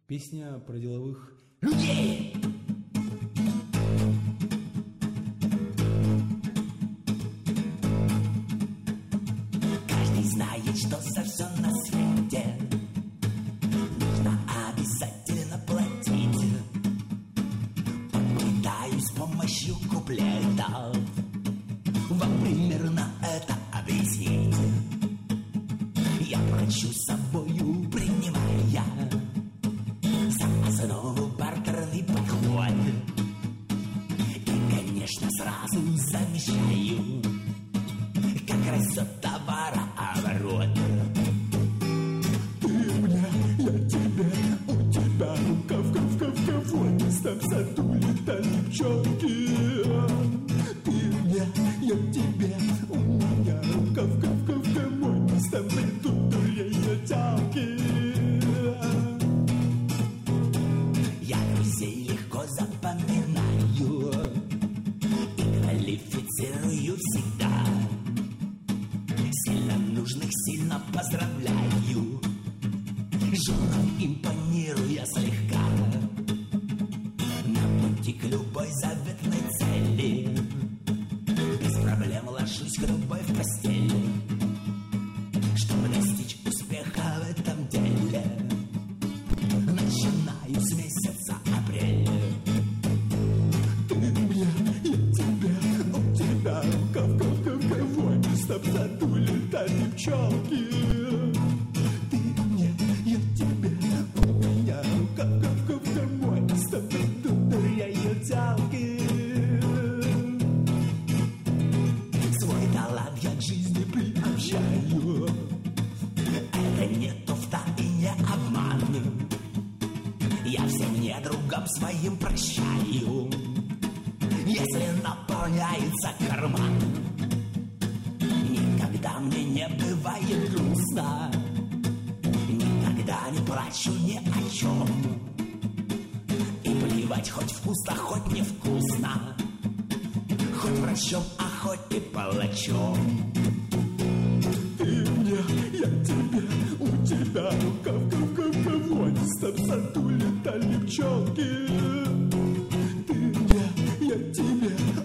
Песня про деловых людей. Каждый знает, что за все на свете нужно обязательно платить. Попытаюсь с помощью куплетов вам примерно это объяснить. Я плачу собою, принимая за основу бартерный подход. И, конечно, сразу замечаю, как растет товарооборот. Ты мне, я тебе, у тебя рука в кавонистом саду летали пчелки. Ты мне, я тебе, у меня рука в кавонистом придут дурные тялки. Я друзей легко запоминаю и квалифицирую всегда. Сильно нужных сильно поздравляю, женам импонируя слегка. На пути к любой заветной цели без проблем ложусь к любой в постель, чтобы достичь успеха в этом деле. Начинаю с месяца апреля. Ты мне, я тебе, у тебя рука в кавонистом саду летали пчелки. Ты мне, я тебе, у меня рука в кавонистом придут дурные тялки. Свой талант я к жизни приобщаю. Это не туфта и не обман. Я всем недругам своим прощаю, если наполняется карман. Никогда мне не бывает грустно, никогда не плачу ни о чем. И плевать, хоть вкусно, хоть невкусно, хоть врачом, а хоть и палачом. Ты мне, я тебе, у тебя рука в кавонистом саду летали пчелки. Ты мне, я тебе,